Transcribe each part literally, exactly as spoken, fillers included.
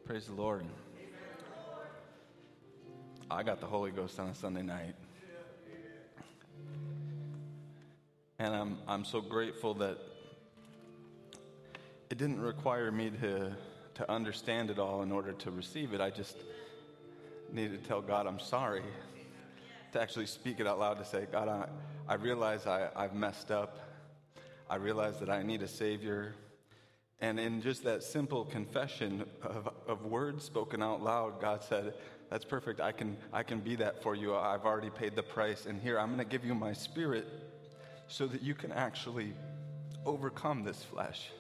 Praise the Lord. I got the Holy Ghost on a Sunday night. And I'm I'm so grateful that it didn't require me to, to understand it all in order to receive it. I just needed to tell God I'm sorry, to actually speak it out loud, to say, God, I, I realize I, I've messed up. I realize that I need a Savior. And in just that simple confession of, of words spoken out loud, God said, that's perfect. I can I can be that for you. I've already paid the price. And here, I'm going to give you my Spirit so that you can actually overcome this flesh.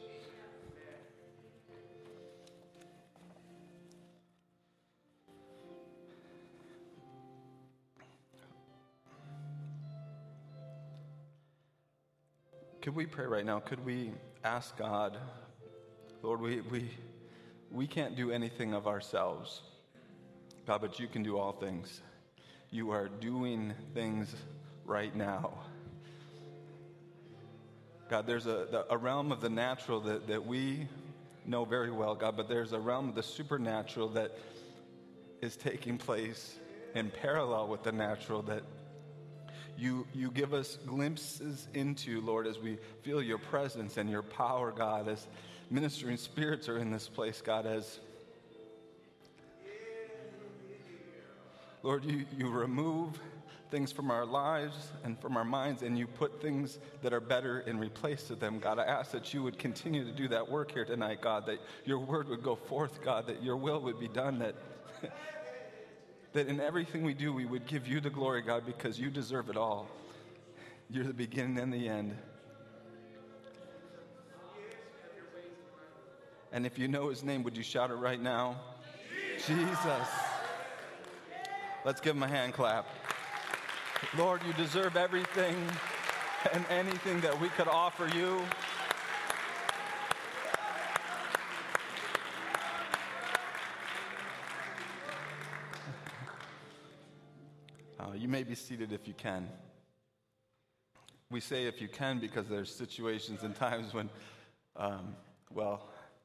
Could we pray right now? Could we ask God, Lord, we we we can't do anything of ourselves. God, but you can do all things. You are doing things right now. God, there's a, a realm of the natural that, that we know very well, God, but there's a realm of the supernatural that is taking place in parallel with the natural that you you give us glimpses into, Lord, as we feel your presence and your power, God, as ministering spirits are in this place, God, as Lord, you, you remove things from our lives and from our minds, and you put things that are better in replace of them. God, I ask that you would continue to do that work here tonight, God, that your word would go forth, God, that your will would be done, that, that in everything we do, we would give you the glory, God, because you deserve it all. You're the beginning and the end. And if you know his name, would you shout it right now? Jesus. Let's give him a hand clap. Lord, you deserve everything and anything that we could offer you. Uh, you may be seated if you can. We say if you can because there's situations and times when, um, well,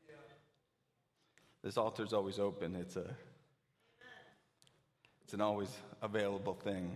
this altar's always open. It's a It's an always available thing.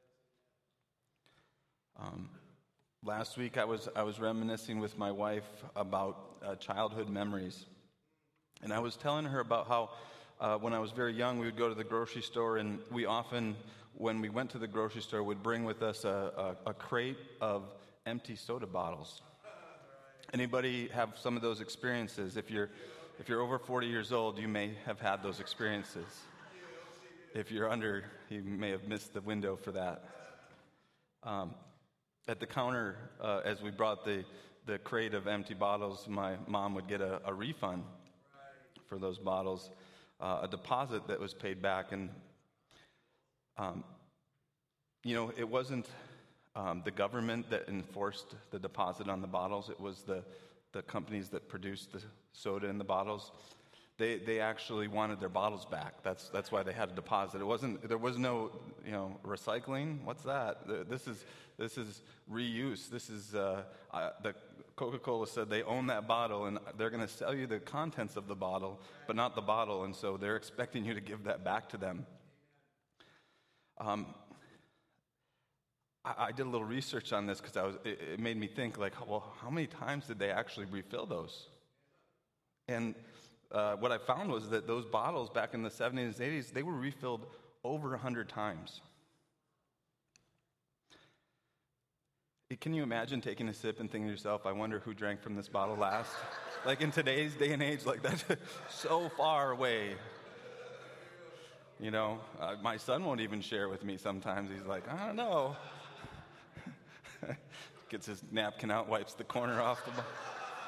Um, last week I was I was reminiscing with my wife about uh, childhood memories, and I was telling her about how uh, when I was very young we would go to the grocery store, and we often, when we went to the grocery store, would bring with us a, a, a crate of empty soda bottles. Anybody have some of those experiences? If you're if you're over forty years old, you may have had those experiences. If you're under, you may have missed the window for that. Um, at the counter, uh, as we brought the, the crate of empty bottles, my mom would get a, a refund for those bottles, uh, a deposit that was paid back. And, um, you know, it wasn't um, the government that enforced the deposit on the bottles. It was the, the companies that produced the soda in the bottles. They they actually wanted their bottles back. That's that's why they had a deposit. It wasn't there was no you know recycling. What's that? This is this is reuse. This is uh, uh, the Coca-Cola said they own that bottle and they're going to sell you the contents of the bottle, but not the bottle. And so they're expecting you to give that back to them. Um, I, I did a little research on this because I was it, it made me think like, well, how many times did they actually refill those? And Uh, what I found was that those bottles back in the seventies and eighties, they were refilled over one hundred times. Can you imagine taking a sip and thinking to yourself, I wonder who drank from this bottle last? Like in today's day and age, like that's so far away. You know, uh, my son won't even share with me sometimes. He's like, I don't know. Gets his napkin out, wipes the corner off the bottle.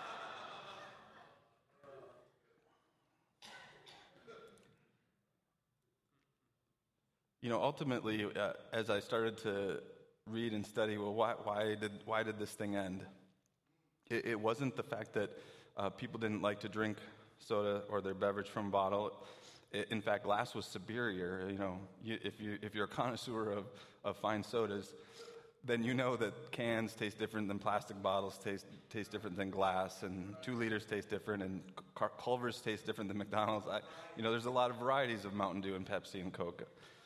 You know, ultimately, uh, as I started to read and study, well, why, why did why did this thing end? It, it wasn't the fact that uh, people didn't like to drink soda or their beverage from a bottle. It, in fact, glass was superior. You know, you, if you if you're a connoisseur of, of fine sodas, then you know that cans taste different than plastic bottles, taste taste different than glass, and two liters taste different, and Culver's taste different than McDonald's. I, you know, there's a lot of varieties of Mountain Dew and Pepsi and Coke.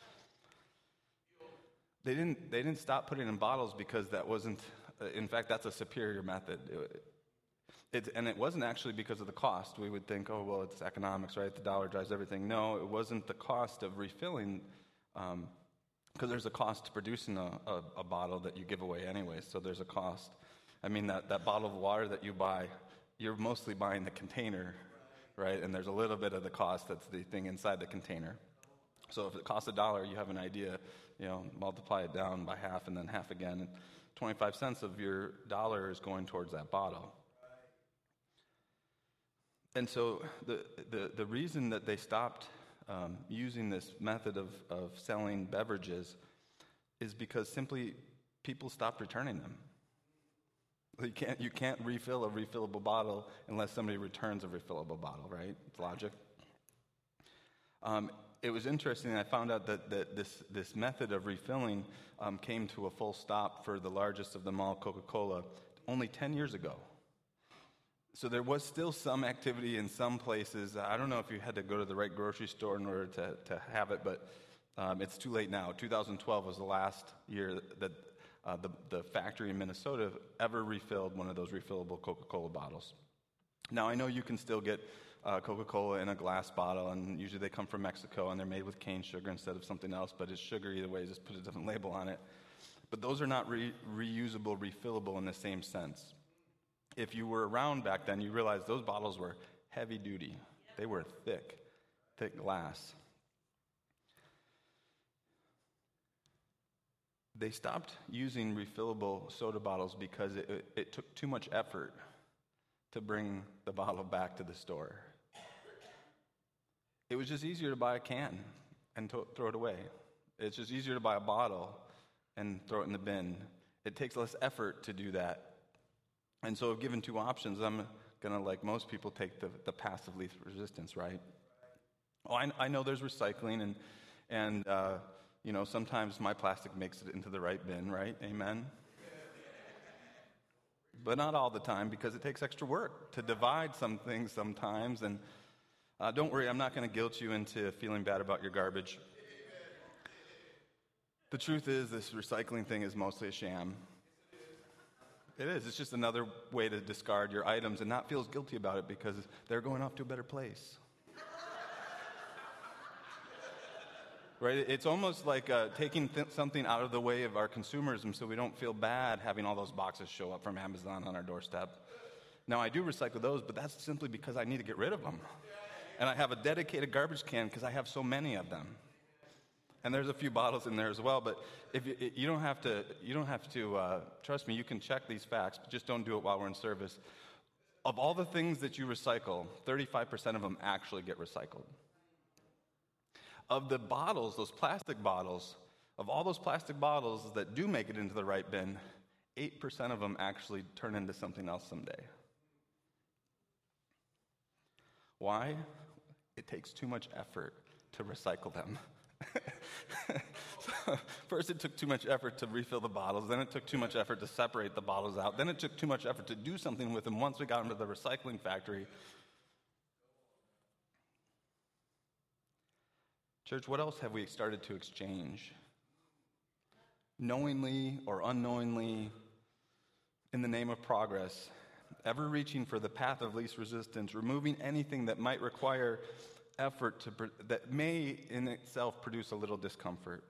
They didn't they didn't stop putting it in bottles because that wasn't. In fact, that's a superior method. It, it, and it wasn't actually because of the cost. We would think, oh well, it's economics, right? The dollar drives everything. No, it wasn't the cost of refilling. Um, Because there's a cost to producing a, a, a bottle that you give away anyway, so there's a cost. I mean, that, that bottle of water that you buy, you're mostly buying the container, right? And there's a little bit of the cost that's the thing inside the container. So if it costs a dollar, you have an idea, you know, multiply it down by half and then half again. And twenty-five cents of your dollar is going towards that bottle. And so the, the, the reason that they stopped Um, using this method of, of selling beverages is because simply people stopped returning them. You can't, you can't refill a refillable bottle unless somebody returns a refillable bottle, right? It's logic. Um, it was interesting. I found out that, that this, this method of refilling um, came to a full stop for the largest of them all, Coca-Cola, only ten years ago. So there was still some activity in some places. I don't know if you had to go to the right grocery store in order to, to have it, but um, it's too late now. two thousand twelve was the last year that uh, the, the factory in Minnesota ever refilled one of those refillable Coca-Cola bottles. Now, I know you can still get uh, Coca-Cola in a glass bottle, and usually they come from Mexico, and they're made with cane sugar instead of something else, but it's sugar either way, just put a different label on it. But those are not re- reusable, refillable in the same sense. If you were around back then, you realize those bottles were heavy duty. They were thick, thick glass. They stopped using refillable soda bottles because it, it, it took too much effort to bring the bottle back to the store. It was just easier to buy a can and to, throw it away. It's just easier to buy a bottle and throw it in the bin. It takes less effort to do that. And so if given two options, I'm going to, like most people, take the, the path of least resistance, right? Oh, I, I know there's recycling, and, and uh, you know, sometimes my plastic makes it into the right bin, right? Amen? But not all the time, because it takes extra work to divide some things sometimes. And uh, don't worry, I'm not going to guilt you into feeling bad about your garbage. The truth is, this recycling thing is mostly a sham. It is. It's just another way to discard your items and not feel guilty about it because they're going off to a better place. Right? It's almost like uh, taking th- something out of the way of our consumerism so we don't feel bad having all those boxes show up from Amazon on our doorstep. Now, I do recycle those, but that's simply because I need to get rid of them. And I have a dedicated garbage can because I have so many of them. And there's a few bottles in there as well, but if you, you don't have to, you don't have to uh, trust me. You can check these facts, but just don't do it while we're in service. Of all the things that you recycle, thirty-five percent of them actually get recycled. Of the bottles, those plastic bottles, of all those plastic bottles that do make it into the right bin, eight percent of them actually turn into something else someday. Why? It takes too much effort to recycle them. So, first, it took too much effort to refill the bottles. Then it took too much effort to separate the bottles out. Then it took too much effort to do something with them once we got them to the recycling factory. Church, what else have we started to exchange? Knowingly or unknowingly, in the name of progress, ever reaching for the path of least resistance, removing anything that might require effort to, that may in itself produce a little discomfort.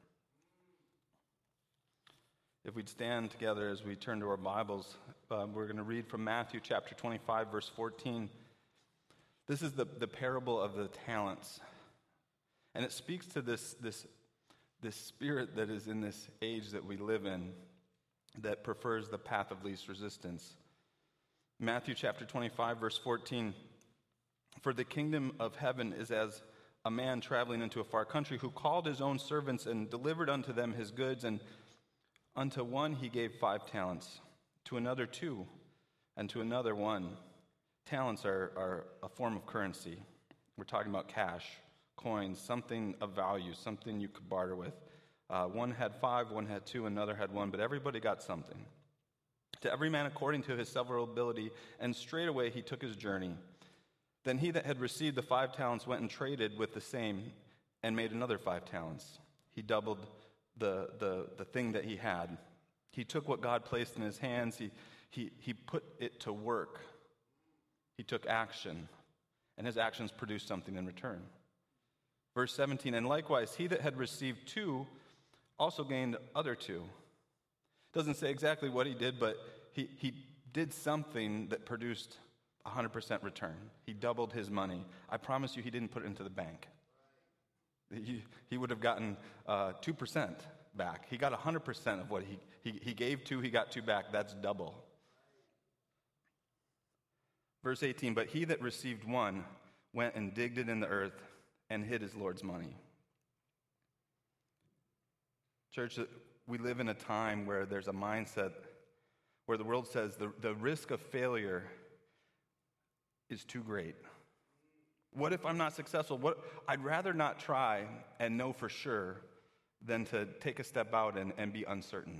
If we'd stand together as we turn to our Bibles, uh, we're going to read from Matthew chapter twenty-five, verse fourteen. This is the, the parable of the talents. And it speaks to this, this, this spirit that is in this age that we live in that prefers the path of least resistance. Matthew chapter twenty-five, verse fourteen. For the kingdom of heaven is as a man traveling into a far country who called his own servants and delivered unto them his goods. And unto one he gave five talents, to another two, and to another one. Talents are, are a form of currency. We're talking about cash, coins, something of value, something you could barter with. Uh, one had five, one had two, another had one, but everybody got something. To every man according to his several ability, and straightway he took his journey. Then he that had received the five talents went and traded with the same, and made another five talents. He doubled the, the, the thing that he had. He took what God placed in his hands, he, he, he put it to work. He took action, and his actions produced something in return. Verse seventeen, and likewise he that had received two also gained other two. Doesn't say exactly what he did, but he, he did something that produced one hundred percent return. He doubled his money. I promise you he didn't put it into the bank. He, he would have gotten uh, two percent back. He got one hundred percent of what he, he, he gave two, he got two back. That's double. Verse eighteen, but he that received one went and digged it in the earth and hid his Lord's money. Church, we live in a time where there's a mindset where the world says the, the risk of failure is too great. What if I'm not successful? What I'd rather not try and know for sure than to take a step out and, and be uncertain.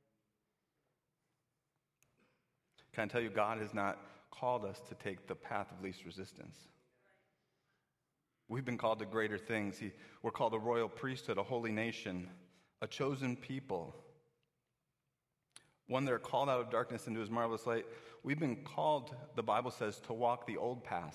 Can I tell you, God has not called us to take the path of least resistance. We've been called to greater things. He, we're called a royal priesthood, a holy nation, a chosen people, one that are called out of darkness into his marvelous light. We've been called, the Bible says, to walk the old paths.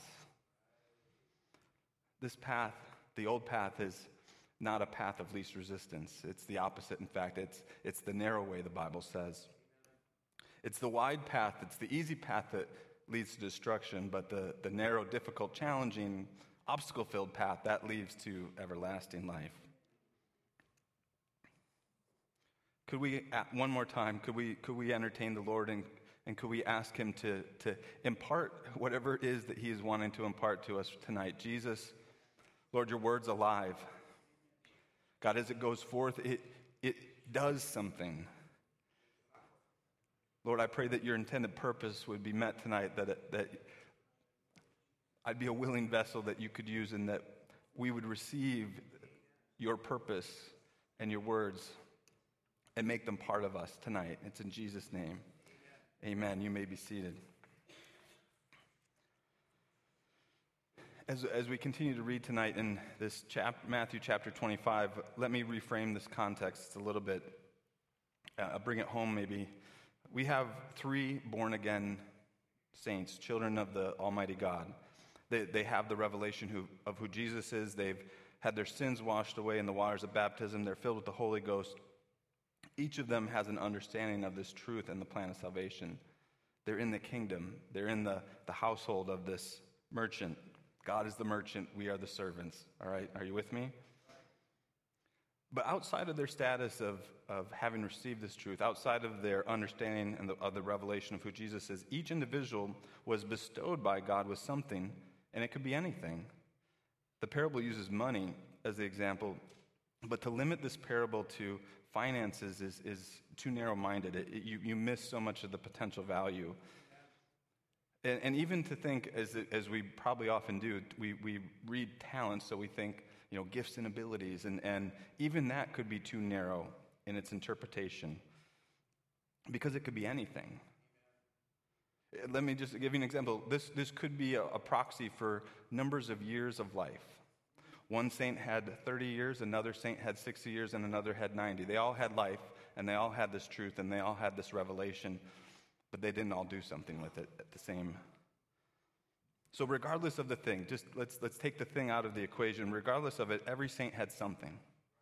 This path, the old path, is not a path of least resistance. It's the opposite. In fact, it's, it's the narrow way, the Bible says. It's the wide path, it's the easy path that leads to destruction, but the, the narrow, difficult, challenging, obstacle-filled path, that leads to everlasting life. Could we, one more time, could we could we entertain the Lord and, and could we ask him to, to impart whatever it is that he is wanting to impart to us tonight? Jesus, Lord, your word's alive. God, as it goes forth, it, it does something. Lord, I pray that your intended purpose would be met tonight, that, it, that I'd be a willing vessel that you could use and that we would receive your purpose and your words and make them part of us tonight. It's in Jesus' name. Amen. Amen. You may be seated. As, as we continue to read tonight in this chap, Matthew chapter twenty-five, let me reframe this context a little bit. Uh, bring it home maybe. We have three born-again saints, children of the Almighty God. They, they have the revelation who, of who Jesus is. They've had their sins washed away in the waters of baptism. They're filled with the Holy Ghost. Each of them has an understanding of this truth and the plan of salvation. They're in the kingdom. They're in the, the household of this merchant. God is the merchant. We are the servants. All right? Are you with me? But outside of their status of, of having received this truth, outside of their understanding and the, of the revelation of who Jesus is, each individual was bestowed by God with something, and it could be anything. The parable uses money as the example, but to limit this parable to finances is, is too narrow-minded. It, it, you, you miss so much of the potential value. And, and even to think, as, as we probably often do, we, we read talents, so we think, you know, gifts and abilities, and, and even that could be too narrow in its interpretation because it could be anything. Let me just give you an example. This, this could be a, a proxy for numbers of years of life. One saint had thirty years, another saint had sixty years, and another had ninety. They all had life, and they all had this truth, and they all had this revelation, but they didn't all do something with it at the same. So regardless of the thing, just let's let's take the thing out of the equation. Regardless of it, every saint had something.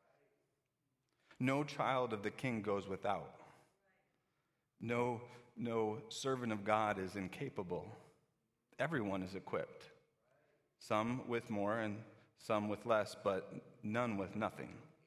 No child of the king goes without. No, no servant of God is incapable. Everyone is equipped. Some with more and some with less, but none with nothing.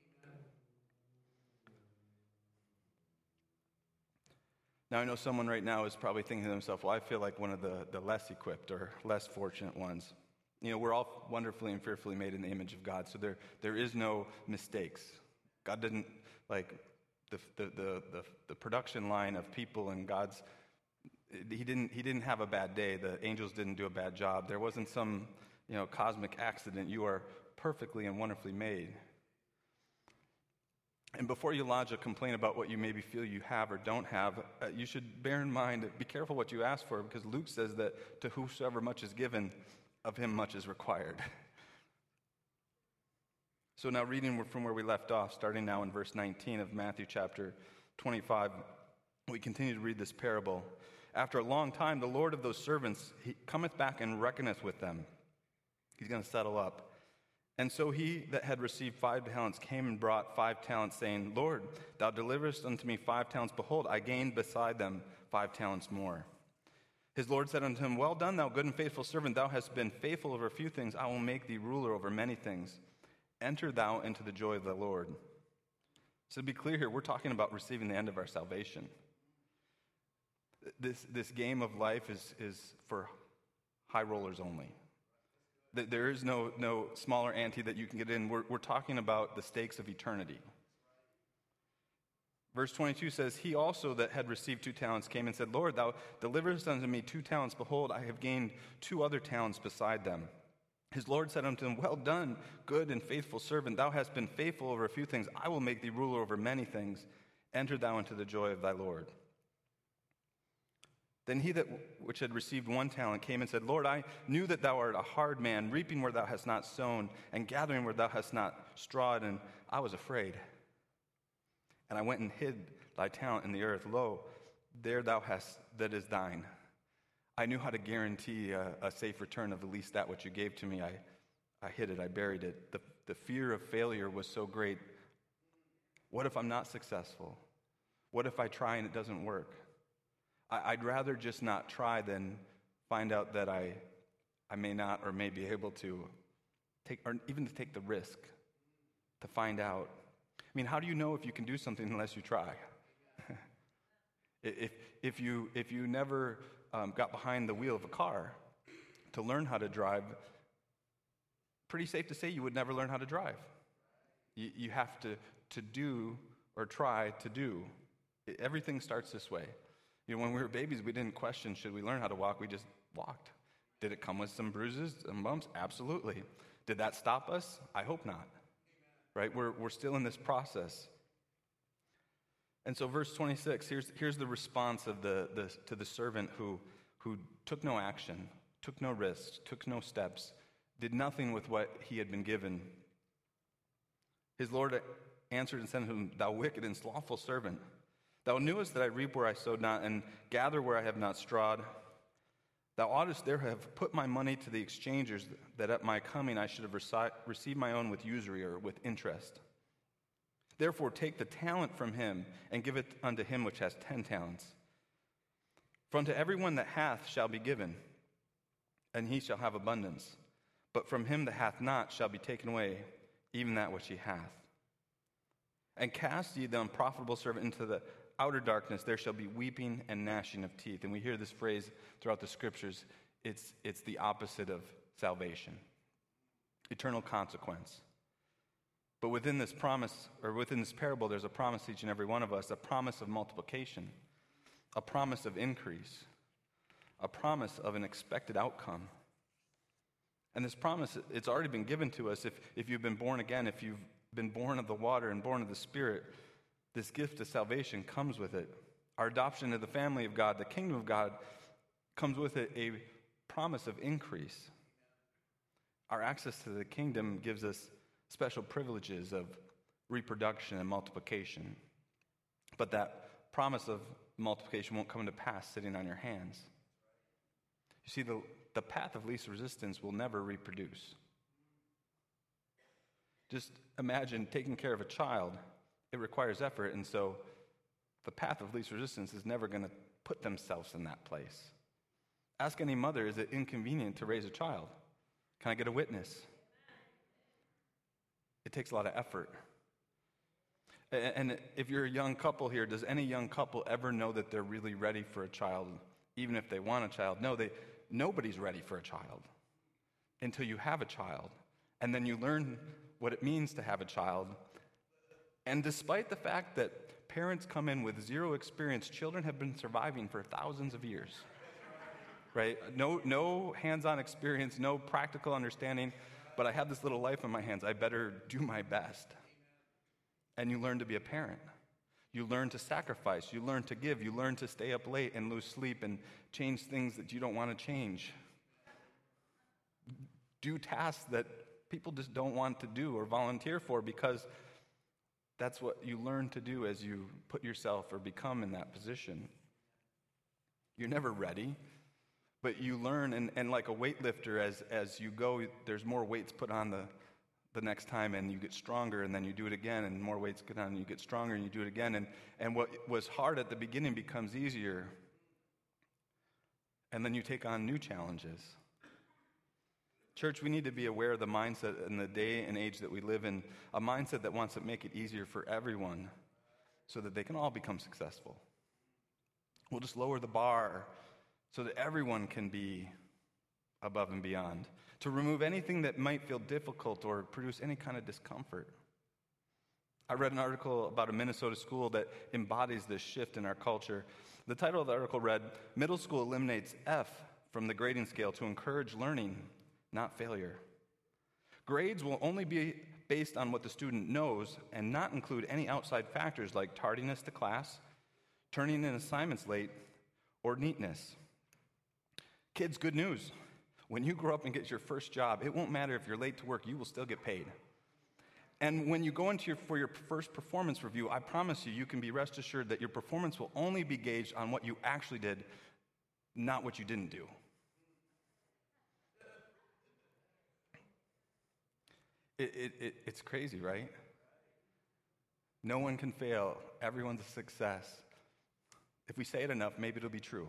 Now, I know someone right now is probably thinking to themselves, well, I feel like one of the, the less equipped or less fortunate ones. You know, we're all wonderfully and fearfully made in the image of God, so there there is no mistakes. God didn't, like, the the the the, the production line of people and God's, he didn't he didn't have a bad day. The angels didn't do a bad job. There wasn't some, you know, cosmic accident. You are perfectly and wonderfully made. And before you lodge a complaint about what you maybe feel you have or don't have, uh, you should bear in mind, be careful what you ask for, because Luke says that to whosoever much is given, of him much is required. So now reading from where we left off, starting now in verse nineteen of Matthew chapter twenty-five, we continue to read this parable. After a long time, the Lord of those servants, he cometh back and reckoneth with them. He's going to settle up. And so he that had received five talents came and brought five talents, saying, Lord, thou deliverest unto me five talents. Behold, I gained beside them five talents more. His Lord said unto him, Well done, thou good and faithful servant. Thou hast been faithful over a few things. I will make thee ruler over many things. Enter thou into the joy of the Lord. So to be clear here, we're talking about receiving the end of our salvation. This, this game of life is, is for high rollers only. There is no, no smaller ante that you can get in. We're, we're talking about the stakes of eternity. Verse twenty-two says, He also that had received two talents came and said, Lord, thou deliverest unto me two talents. Behold, I have gained two other talents beside them. His Lord said unto him, Well done, good and faithful servant. Thou hast been faithful over a few things. I will make thee ruler over many things. Enter thou into the joy of thy Lord. Then he that which had received one talent came and said, Lord, I knew that thou art a hard man, reaping where thou hast not sown, and gathering where thou hast not strawed, and I was afraid. And I went and hid thy talent in the earth. Lo, there thou hast that is thine. I knew how to guarantee a, a safe return of at least that which you gave to me. I, I hid it, I buried it. The, the fear of failure was so great. What if I'm not successful? What if I try and it doesn't work? I'd rather just not try than find out that I I may not or may be able to take, or even to take the risk to find out. I mean, how do you know if you can do something unless you try? if if you if you never um, got behind the wheel of a car to learn how to drive, pretty safe to say you would never learn how to drive. You, you have to to do or try to do. Everything starts this way. You know, when we were babies, we didn't question, should we learn how to walk? We just walked. Did it come with some bruises and bumps? Absolutely. Did that stop us? I hope not. Right? We're we're still in this process. And so verse twenty-six, here's here's the response of the, the to the servant who who took no action, took no risks, took no steps, did nothing with what he had been given. His Lord answered and said to him, Thou wicked and slothful servant, thou knewest that I reap where I sowed not, and gather where I have not strawed. Thou oughtest there have put my money to the exchangers, that at my coming I should have reci- received my own with usury or with interest. Therefore take the talent from him, and give it unto him which has ten talents. For unto everyone that hath shall be given, and he shall have abundance. But from him that hath not shall be taken away, even that which he hath. And cast ye the unprofitable servant into the outer darkness, there shall be weeping and gnashing of teeth. And we hear this phrase throughout the scriptures. It's, it's the opposite of salvation. Eternal consequence. But within this promise, or within this parable, there's a promise to each and every one of us, a promise of multiplication, a promise of increase, a promise of an expected outcome. And this promise, it's already been given to us if, if you've been born again, if you've been born of the water and born of the Spirit. This gift of salvation comes with it. Our adoption to the family of God, the kingdom of God, comes with it a promise of increase. Our access to the kingdom gives us special privileges of reproduction and multiplication. But that promise of multiplication won't come to pass sitting on your hands. You see, the, the path of least resistance will never reproduce. Just imagine taking care of a child. It requires effort, and so the path of least resistance is never going to put themselves in that place. Ask any mother, is it inconvenient to raise a child? Can I get a witness? It takes a lot of effort. And if you're a young couple here, does any young couple ever know that they're really ready for a child, even if they want a child? No, they, nobody's ready for a child until you have a child. And then you learn what it means to have a child. And despite the fact that parents come in with zero experience, children have been surviving for thousands of years, right? No, no hands-on experience, no practical understanding, but I have this little life in my hands. I better do my best. And you learn to be a parent. You learn to sacrifice. You learn to give. You learn to stay up late and lose sleep and change things that you don't want to change. Do tasks that people just don't want to do or volunteer for, because that's what you learn to do as you put yourself or become in that position. You're never ready, but you learn, and, and like a weightlifter, as, as you go, there's more weights put on the, the next time, and you get stronger, and then you do it again, and more weights get on, and you get stronger, and you do it again. And, and what was hard at the beginning becomes easier, and then you take on new challenges. Church, we need to be aware of the mindset in the day and age that we live in, a mindset that wants to make it easier for everyone so that they can all become successful. We'll just lower the bar so that everyone can be above and beyond, to remove anything that might feel difficult or produce any kind of discomfort. I read an article about a Minnesota school that embodies this shift in our culture. The title of the article read, "Middle School Eliminates F from the Grading Scale to Encourage Learning, Not Failure. Grades will only be based on what the student knows and not include any outside factors like tardiness to class, turning in assignments late, or neatness." Kids, good news. When you grow up and get your first job, it won't matter if you're late to work, you will still get paid. And when you go into your, for your first performance review, I promise you, you can be rest assured that your performance will only be gauged on what you actually did, not what you didn't do. It, it, it, it's crazy, right? No one can fail. Everyone's a success. If we say it enough, maybe it'll be true.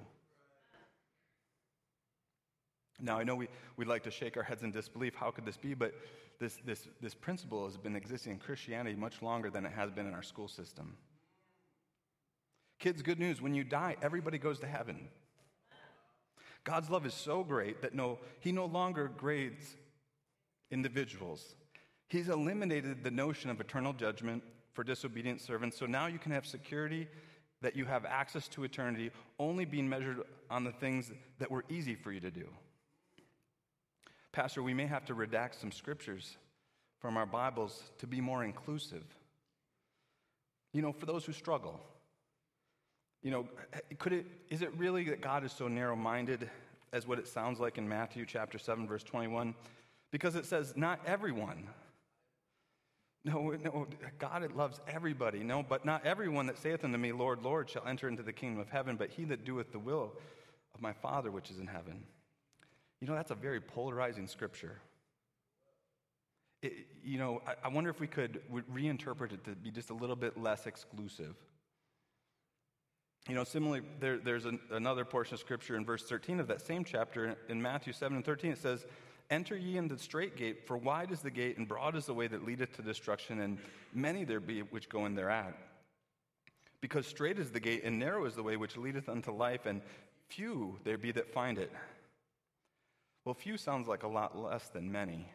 Now, I know we, we like to shake our heads in disbelief. How could this be? But this, this, this principle has been existing in Christianity much longer than it has been in our school system. Kids, good news. When you die, everybody goes to heaven. God's love is so great that no, he no longer grades individuals. He's eliminated the notion of eternal judgment for disobedient servants, so now you can have security that you have access to eternity only being measured on the things that were easy for you to do. Pastor, we may have to redact some scriptures from our Bibles to be more inclusive. You know, for those who struggle. You know, could it, is it really that God is so narrow-minded as what it sounds like in Matthew chapter seven, verse twenty-one? Because it says, not everyone. No, no, God loves everybody. No, but not everyone that saith unto me, Lord, Lord, shall enter into the kingdom of heaven, but he that doeth the will of my Father which is in heaven. You know, that's a very polarizing scripture. It, you know, I, I wonder if we could reinterpret it to be just a little bit less exclusive. You know, similarly, there, there's an, another portion of scripture in verse thirteen of that same chapter in Matthew seven and thirteen. It says, "Enter ye into the straight gate, for wide is the gate, and broad is the way that leadeth to destruction, and many there be which go in thereat. Because straight is the gate, and narrow is the way which leadeth unto life, and few there be that find it." Well, few sounds like a lot less than many.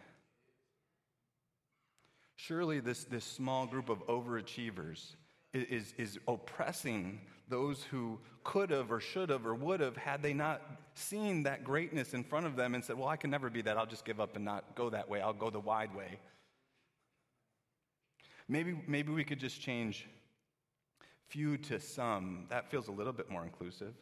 Surely this, this small group of overachievers is, is oppressing those who could have or should have or would have had they not seen that greatness in front of them and said, well, I can never be that. I'll just give up and not go that way. I'll go the wide way. Maybe, maybe we could just change few to some. That feels a little bit more inclusive.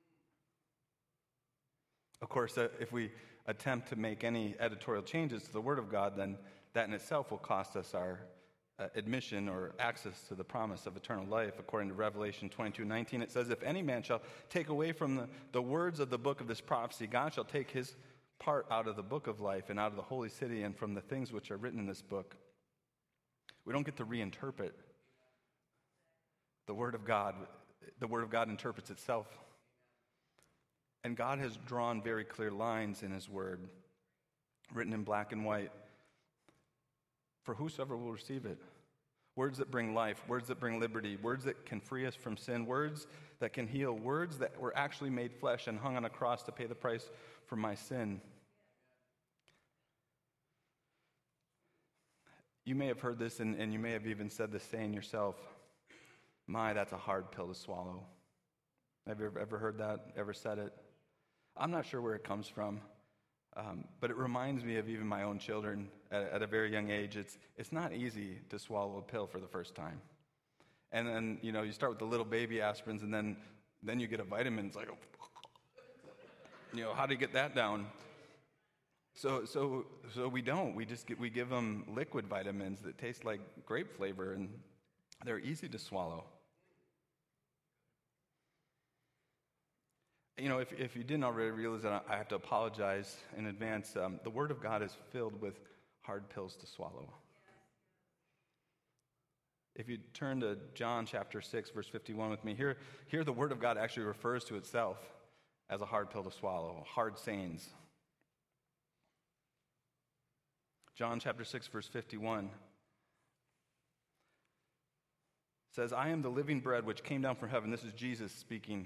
Of course, uh, if we attempt to make any editorial changes to the Word of God, then that in itself will cost us our uh, admission or access to the promise of eternal life. According to Revelation twenty-two nineteen, it says, "If any man shall take away from the, the words of the book of this prophecy, God shall take his part out of the book of life and out of the holy city and from the things which are written in this book." We don't get to reinterpret the Word of God. The Word of God interprets itself. And God has drawn very clear lines in his word, written in black and white, for whosoever will receive it. Words that bring life, words that bring liberty, words that can free us from sin, words that can heal, words that were actually made flesh and hung on a cross to pay the price for my sin. You may have heard this, and, and you may have even said this saying yourself, "My, that's a hard pill to swallow." Have you ever heard that, ever said it? I'm not sure where it comes from, Um, but it reminds me of even my own children at, at a very young age. It's, it's not easy to swallow a pill for the first time. And then, you know, you start with the little baby aspirins, and then, then you get a vitamin. It's like, you know, how do you get that down? So, so, so we don't. We just get, we give them liquid vitamins that taste like grape flavor, and they're easy to swallow. You know, if, if you didn't already realize that, I have to apologize in advance. Um, the Word of God is filled with hard pills to swallow. If you turn to John chapter six, verse fifty-one with me, here, here the Word of God actually refers to itself as a hard pill to swallow, hard sayings. John chapter six, verse fifty-one says, I am the living bread which came down from heaven. This is Jesus speaking.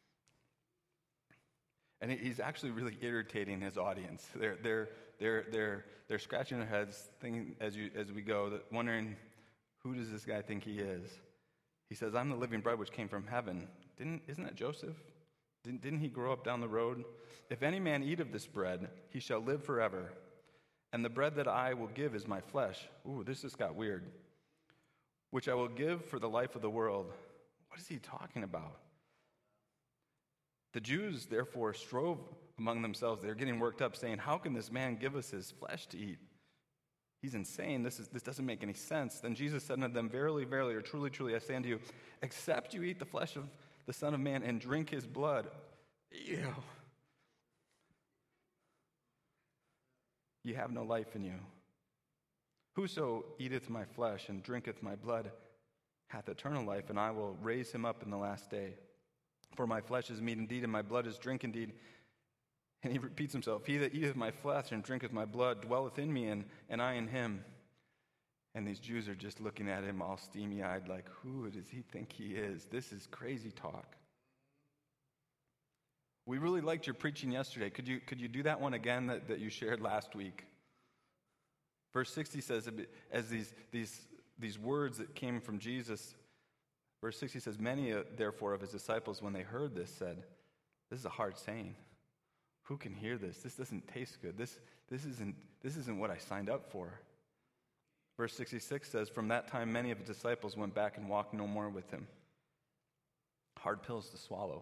And he's actually really irritating his audience. They're, they're, they're, they're, they're scratching their heads thinking as, you, as we go, wondering, who does this guy think he is? He says, I'm the living bread which came from heaven. Didn't, isn't that Joseph? Didn't, didn't he grow up down the road? If any man eat of this bread, he shall live forever. And the bread that I will give is my flesh. Ooh, this just got weird. Which I will give for the life of the world. What is he talking about? The Jews, therefore, strove among themselves. They're getting worked up, saying, how can this man give us his flesh to eat? He's insane. This, is, this doesn't make any sense. Then Jesus said unto them, verily, verily, or truly, truly, I say unto you, except you eat the flesh of the Son of Man and drink his blood, ew, you have no life in you. Whoso eateth my flesh and drinketh my blood hath eternal life, and I will raise him up in the last day. For my flesh is meat indeed, and my blood is drink indeed. And he repeats himself, he that eateth my flesh and drinketh my blood dwelleth in me, and, and I in him. And these Jews are just looking at him all steamy-eyed like, who does he think he is? This is crazy talk. We really liked your preaching yesterday. Could you, could you do that one again that, that you shared last week? Verse sixty says, as these, these, these words that came from Jesus, verse sixty says, many, uh, therefore, of his disciples, when they heard this, said, this is a hard saying. Who can hear this? This doesn't taste good. This, this, isn't, this isn't what I signed up for. Verse sixty-six says, from that time, many of his disciples went back and walked no more with him. Hard pills to swallow.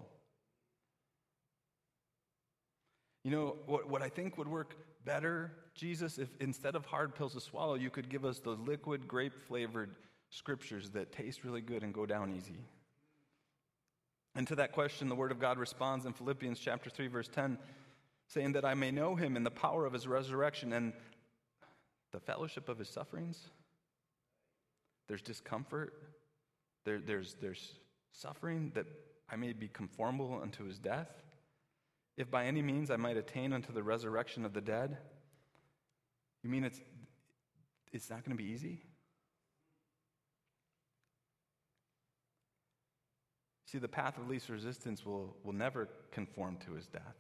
You know, what, what I think would work better, Jesus, if instead of hard pills to swallow, you could give us those liquid grape-flavored scriptures that taste really good and go down easy. And to that question, the Word of God responds in Philippians chapter three, verse ten, saying that I may know him in the power of his resurrection and the fellowship of his sufferings. There's discomfort. There, there's, there's suffering that I may be conformable unto his death. If by any means I might attain unto the resurrection of the dead. You mean it's, it's not going to be easy? See, the path of least resistance will, will never conform to his death.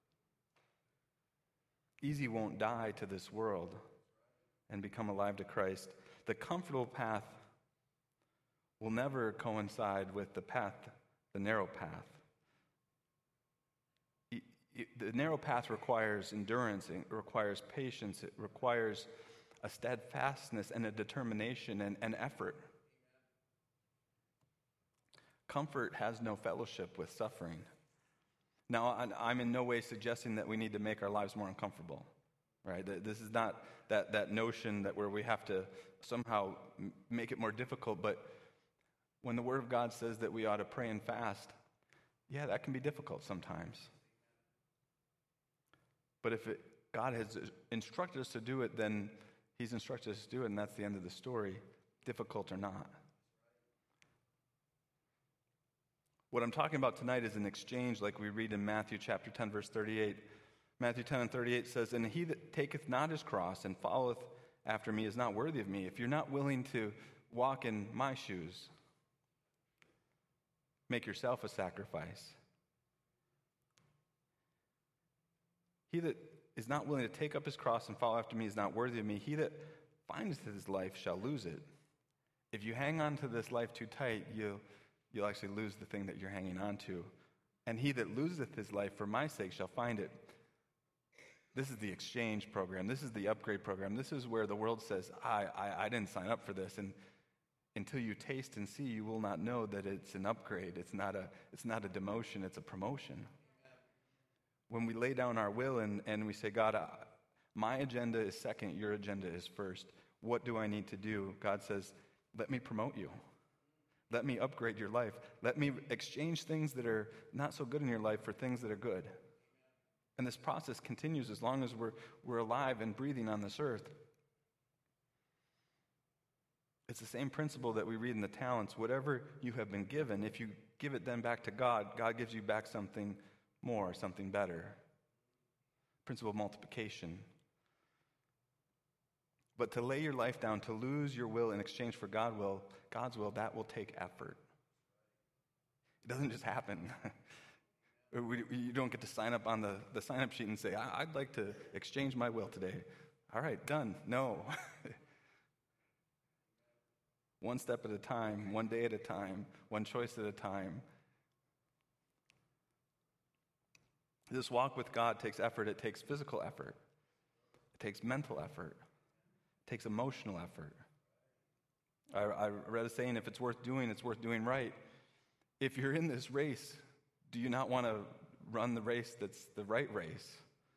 Easy won't die to this world and become alive to Christ. The comfortable path will never coincide with the path, the narrow path. The narrow path requires endurance, it requires patience, it requires a steadfastness and a determination and, and effort. Comfort has no fellowship with suffering. Now, I'm in no way suggesting that we need to make our lives more uncomfortable, right? This is not that, that notion that where we have to somehow make it more difficult, but when the Word of God says that we ought to pray and fast, yeah, that can be difficult sometimes. But if it, God has instructed us to do it, then he's instructed us to do it, and that's the end of the story, difficult or not. What I'm talking about tonight is an exchange like we read in Matthew chapter ten, verse thirty-eight. Matthew ten and thirty-eight says, and he that taketh not his cross and followeth after me is not worthy of me. If you're not willing to walk in my shoes, make yourself a sacrifice. He that is not willing to take up his cross and follow after me is not worthy of me. He that findeth his life shall lose it. If you hang on to this life too tight, you'll, you'll actually lose the thing that you're hanging on to. And he that loseth his life for my sake shall find it. This is the exchange program. This is the upgrade program. This is where the world says, I, I, I didn't sign up for this. And until you taste and see, you will not know that it's an upgrade. It's not a, it's not a demotion, it's a promotion. When we lay down our will and, and we say, God, I, my agenda is second, your agenda is first. What do I need to do? God says, let me promote you. Let me upgrade your life. Let me exchange things that are not so good in your life for things that are good. And this process continues as long as we're, we're alive and breathing on this earth. It's the same principle that we read in the talents. Whatever you have been given, if you give it then back to God, God gives you back something more, something better. Principle of multiplication. But to lay your life down, to lose your will in exchange for God will, God's will, that will take effort. It doesn't just happen. You don't get to sign up on the, the sign-up sheet and say, I'd like to exchange my will today. All right, done. No. One step at a time, one day at a time, one choice at a time. This walk with God takes effort. It takes physical effort. It takes mental effort. It takes emotional effort. I, I read a saying, if it's worth doing, it's worth doing right. If you're in this race, do you not want to run the race that's the right race?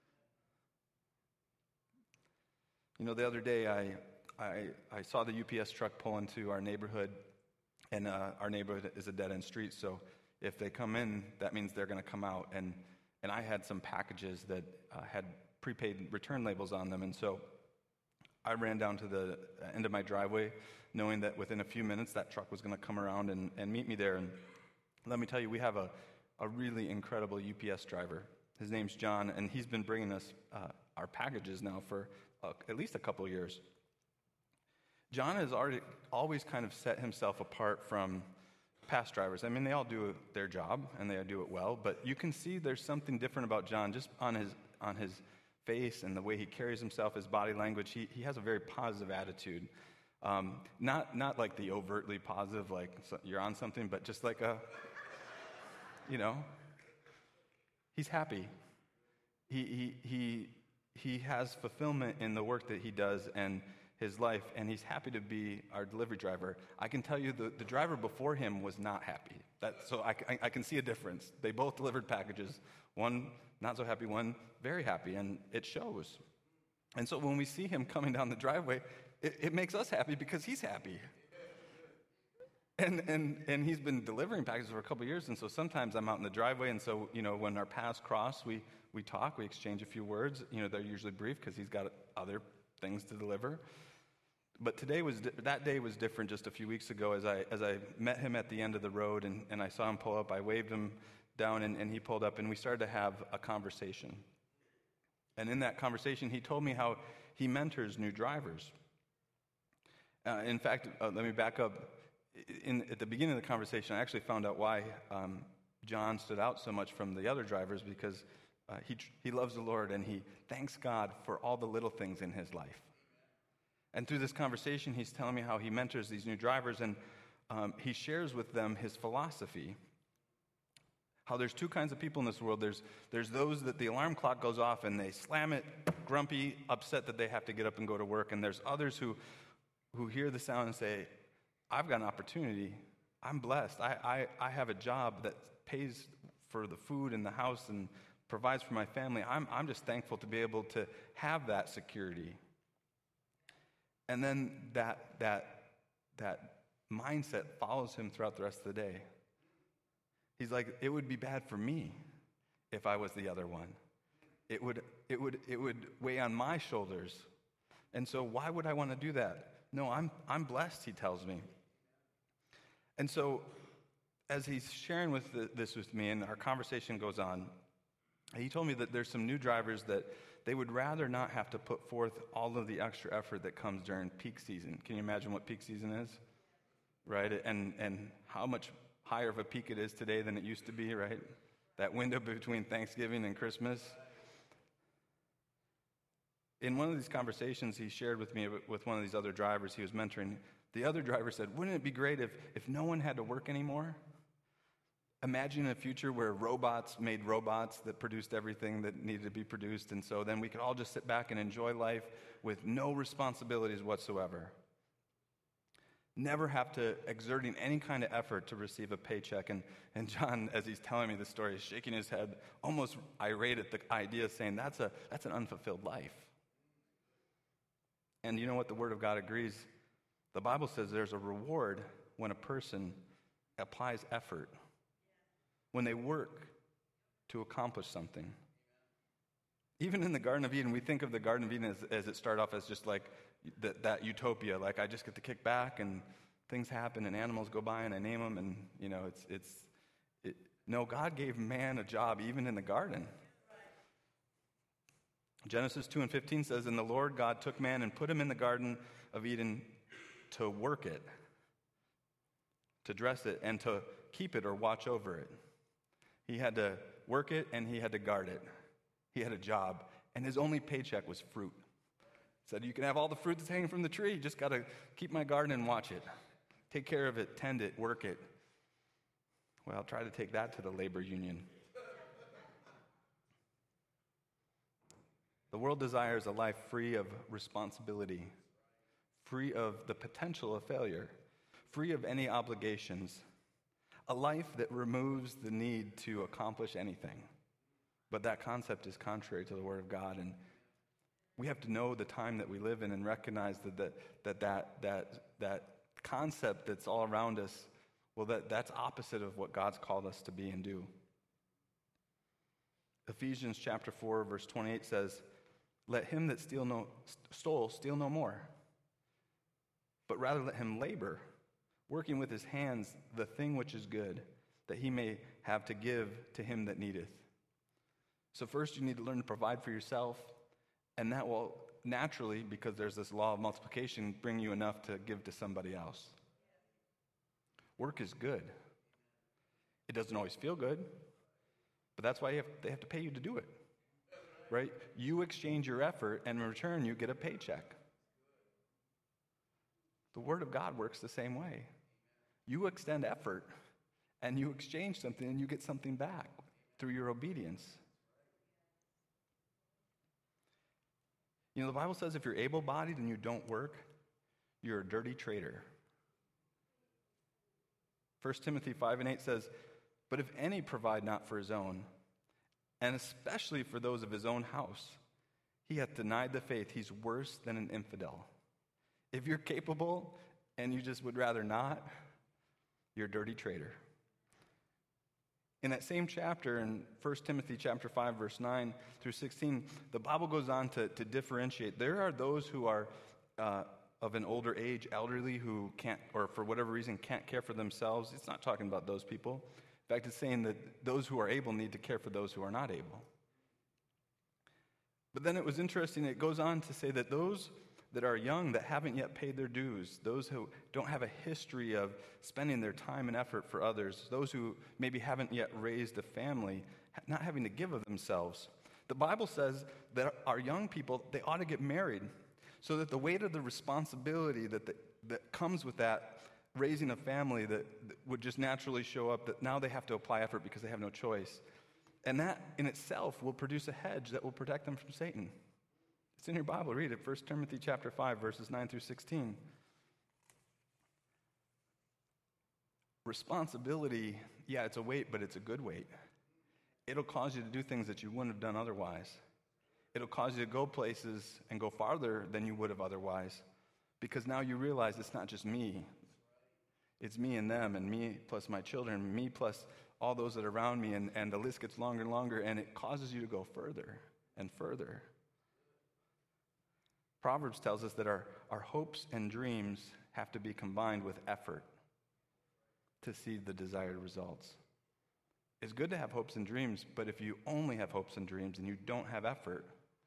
You know, the other day I I, I saw the U P S truck pull into our neighborhood, and uh, our neighborhood is a dead-end street, so if they come in, that means they're going to come out. And, and I had some packages that uh, had prepaid return labels on them, and so I ran down to the end of my driveway, knowing that within a few minutes that truck was going to come around and, and meet me there. And let me tell you, we have a, a really incredible U P S driver. His name's John, and he's been bringing us uh, our packages now for uh, at least a couple of years. John has already always kind of set himself apart from past drivers. I mean, they all do their job, and they do it well, but you can see there's something different about John just on his on his face and the way he carries himself, his body language. He he has a very positive attitude. Um, not not like the overtly positive, like you're on something, but just like a, you know, he's happy. He he he he has fulfillment in the work that he does and his life, and he's happy to be our delivery driver. I can tell you the, the driver before him was not happy. That, so I, I, I can see a difference. They both delivered packages. One not so happy, one very happy, and it shows. And so when we see him coming down the driveway, it, it makes us happy because he's happy. And and and he's been delivering packages for a couple of years, and so sometimes I'm out in the driveway, and so, you know, when our paths cross, we, we talk, we exchange a few words. You know, they're usually brief because he's got other things to deliver. But today was that day was different just a few weeks ago. As I as I met him at the end of the road and, and I saw him pull up, I waved him down and, and he pulled up, and we started to have a conversation. And in that conversation, he told me how he mentors new drivers. Uh, in fact, uh, let me back up. In, at the beginning of the conversation, I actually found out why um, John stood out so much from the other drivers, because uh, he he loves the Lord and he thanks God for all the little things in his life. And through this conversation, he's telling me how he mentors these new drivers, and um, he shares with them his philosophy. How there's two kinds of people in this world. There's there's those that the alarm clock goes off and they slam it, grumpy, upset that they have to get up and go to work. And there's others who who hear the sound and say, I've got an opportunity. I'm blessed. I, I, I have a job that pays for the food in the house and provides for my family. I'm I'm just thankful to be able to have that security. And then that that that mindset follows him throughout the rest of the day. He's like, it would be bad for me if I was the other one. It would it would it would weigh on my shoulders. And so why would I want to do that? No, I'm I'm blessed, he tells me. And so as he's sharing with the, this with me, and our conversation goes on, he told me that there's some new drivers that they would rather not have to put forth all of the extra effort that comes during peak season. Can you imagine what peak season is? Right? And and how much higher of a peak it is today than it used to be, right? That window between Thanksgiving and Christmas. In one of these conversations he shared with me with one of these other drivers he was mentoring, the other driver said, wouldn't it be great if, if no one had to work anymore? Imagine a future where robots made robots that produced everything that needed to be produced, and so then we could all just sit back and enjoy life with no responsibilities whatsoever. Never have to exerting any kind of effort to receive a paycheck. And, and John, as he's telling me the story, is shaking his head, almost irate at the idea, saying that's a that's an unfulfilled life. And you know what? The Word of God agrees. The Bible says there's a reward when a person applies effort, when they work to accomplish something. Even in the Garden of Eden, we think of the Garden of Eden as, as it started off as just like that, that utopia, like I just get to kick back and things happen and animals go by and I name them, and you know, it's it's it, no, God gave man a job even in the garden. Genesis two and fifteen says, "And the Lord God took man and put him in the Garden of Eden to work it, to dress it, and to keep it or watch over it." He had to work it and he had to guard it. He had a job, and his only paycheck was fruit. He said, you can have all the fruit that's hanging from the tree, you just got to keep my garden and watch it. Take care of it, tend it, work it. Well, try to take that to the labor union. The world desires a life free of responsibility, free of the potential of failure, free of any obligations, a life that removes the need to accomplish anything. But that concept is contrary to the Word of God, and we have to know the time that we live in and recognize that that that that that, that concept that's all around us, well, that, that's opposite of what God's called us to be and do. Ephesians chapter four, verse twenty-eight says, "Let him that steal no, stole steal no more, but rather let him labor, working with his hands the thing which is good, that he may have to give to him that needeth." So first you need to learn to provide for yourself, and that will naturally, because there's this law of multiplication, bring you enough to give to somebody else. Work is good. It doesn't always feel good, but that's why you have, they have to pay you to do it, right? You exchange your effort, and in return you get a paycheck. The Word of God works the same way. You extend effort, and you exchange something, and you get something back through your obedience. You know, the Bible says if you're able-bodied and you don't work, you're a dirty traitor. First Timothy five and eight says, "But if any provide not for his own, and especially for those of his own house, he hath denied the faith. He's worse than an infidel." If you're capable and you just would rather not, you're a dirty traitor. In that same chapter, in First Timothy chapter five, verse nine through sixteen, the Bible goes on to, to differentiate. There are those who are uh, of an older age, elderly, who can't, or for whatever reason, can't care for themselves. It's not talking about those people. In fact, it's saying that those who are able need to care for those who are not able. But then it was interesting, it goes on to say that those that are young, that haven't yet paid their dues, those who don't have a history of spending their time and effort for others, those who maybe haven't yet raised a family, not having to give of themselves. The Bible says that our young people, they ought to get married so that the weight of the responsibility that, the, that comes with that, raising a family that, that would just naturally show up, that now they have to apply effort because they have no choice. And that in itself will produce a hedge that will protect them from Satan. It's in your Bible. Read it. First Timothy chapter five, verses nine through sixteen. Responsibility, yeah, it's a weight, but it's a good weight. It'll cause you to do things that you wouldn't have done otherwise. It'll cause you to go places and go farther than you would have otherwise, because now you realize it's not just me. It's me and them, and me plus my children, me plus all those that are around me, and, and the list gets longer and longer, and it causes you to go further and further. Proverbs tells us that our, our hopes and dreams have to be combined with effort to see the desired results. It's good to have hopes and dreams, but if you only have hopes and dreams and you don't have effort,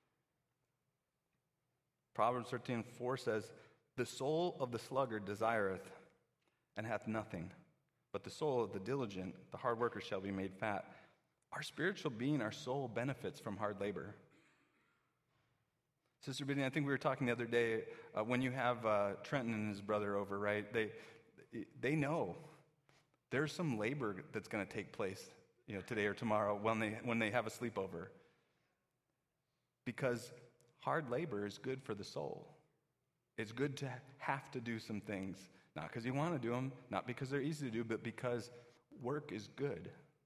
Proverbs thirteen four says, "The soul of the sluggard desireth and hath nothing, but the soul of the diligent, the hard worker, shall be made fat." Our spiritual being, our soul, benefits from hard labor. Sister Biddy, I think we were talking the other day, uh, when you have uh, Trenton and his brother over, right? They they know There's some labor that's going to take place, you know, today or tomorrow when they when they have a sleepover. Because hard labor is good for the soul. It's good to have to do some things, not because you want to do them, not because they're easy to do, but because work is good.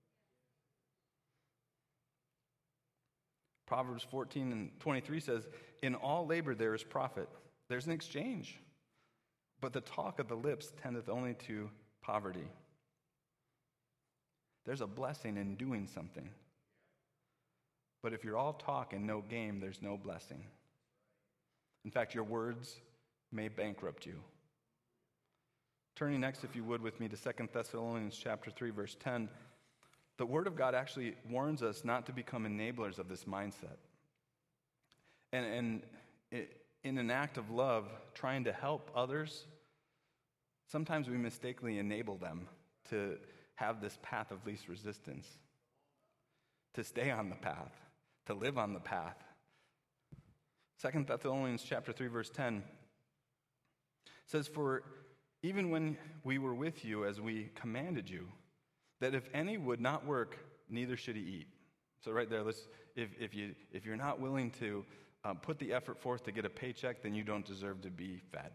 Proverbs fourteen and twenty-three says, "In all labor there is profit." There's an exchange. But the talk of the lips tendeth only to poverty. There's a blessing in doing something. But if you're all talk and no game, there's no blessing. In fact, your words may bankrupt you. Turning next, if you would, with me to Second Thessalonians chapter three, verse ten. The Word of God actually warns us not to become enablers of this mindset. And, and it, in an act of love, trying to help others, sometimes we mistakenly enable them to have this path of least resistance, to stay on the path, to live on the path. Second Thessalonians chapter three, verse ten says, "For even when we were with you, as we commanded you, that if any would not work, neither should he eat." So right there, let's if if you if you're not willing to um, put the effort forth to get a paycheck, then you don't deserve to be fed.